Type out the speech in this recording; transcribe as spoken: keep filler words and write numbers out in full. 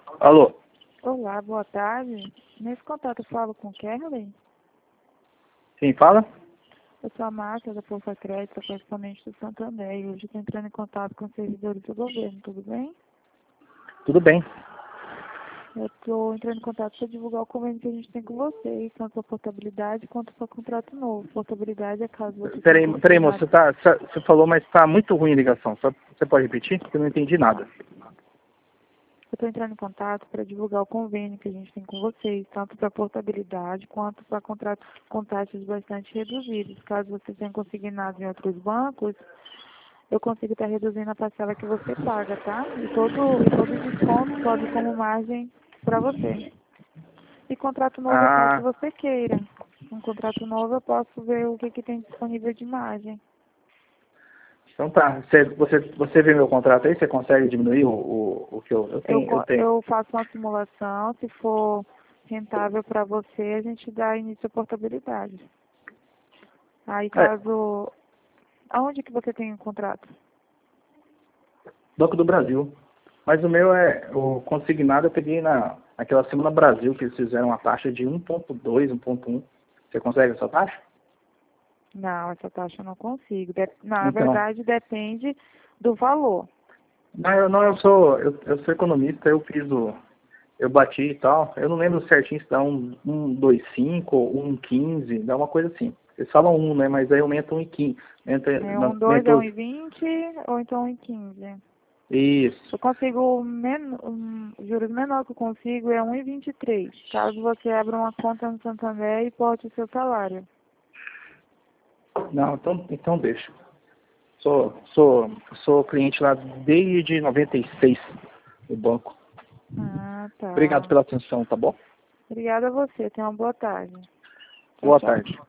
Alô? Olá, boa tarde. Nesse contato eu falo com Kerley. Sim, fala? Eu sou a Márcia da Força Crédito, correspondente do Santander, e hoje estou entrando em contato com os servidores do governo, tudo bem? Tudo bem. Eu estou entrando em contato para divulgar o convênio que a gente tem com vocês, tanto a portabilidade quanto para contrato novo. Portabilidade é caso você tenha Peraí, peraí, moço, confirmado. você, tá, você você falou, mas tá muito ruim a ligação. Só, você pode repetir? Porque eu não entendi nada. Eu estou entrando em contato para divulgar o convênio que a gente tem com vocês, tanto para portabilidade quanto para contratos com taxas bastante reduzidas. Caso você tenha consignado em outros bancos, eu consigo estar reduzindo a parcela que você paga, tá? E todo, e todo desconto sobe como margem para você. E contrato novo é caso Ah, você queira. Um contrato novo eu posso ver o que, que tem disponível de margem. então tá. Você, você, você vê meu contrato aí? Você consegue diminuir o, o, o que eu, eu Eu, tenho? Eu co- tenho. eu faço uma simulação, se for rentável para você, a gente dá início à portabilidade. Aí É, caso... Aonde que você tem o contrato? Banco do Brasil. Mas o meu é, o consignado eu peguei na, naquela Semana Brasil, que eles fizeram uma taxa de um ponto dois, um ponto um. Você consegue essa taxa? Não, essa taxa eu não consigo. De- Na Então, verdade, depende do valor. não, eu, não, eu sou, eu, eu sou economista, eu fiz o, eu bati e tal. Eu não lembro certinho se dá um, um dois cinco ou um quinze, dá uma coisa assim. Eles falam um, né? Mas aí aumenta um e quinze. Aumenta, É não, um dois, é aumentou. um e vinte ou então um e quinze. Eu Isso. consigo men um, juros menor que eu consigo é um e vinte e três. Caso você abra uma conta no Santander e bote o seu salário. Não, então, então deixa. Sou, sou, sou cliente lá desde noventa e seis do banco. Ah, Obrigado tá. pela atenção, tá bom? Obrigada a você. Tenha uma boa tarde. Tchau, Boa tchau. tarde.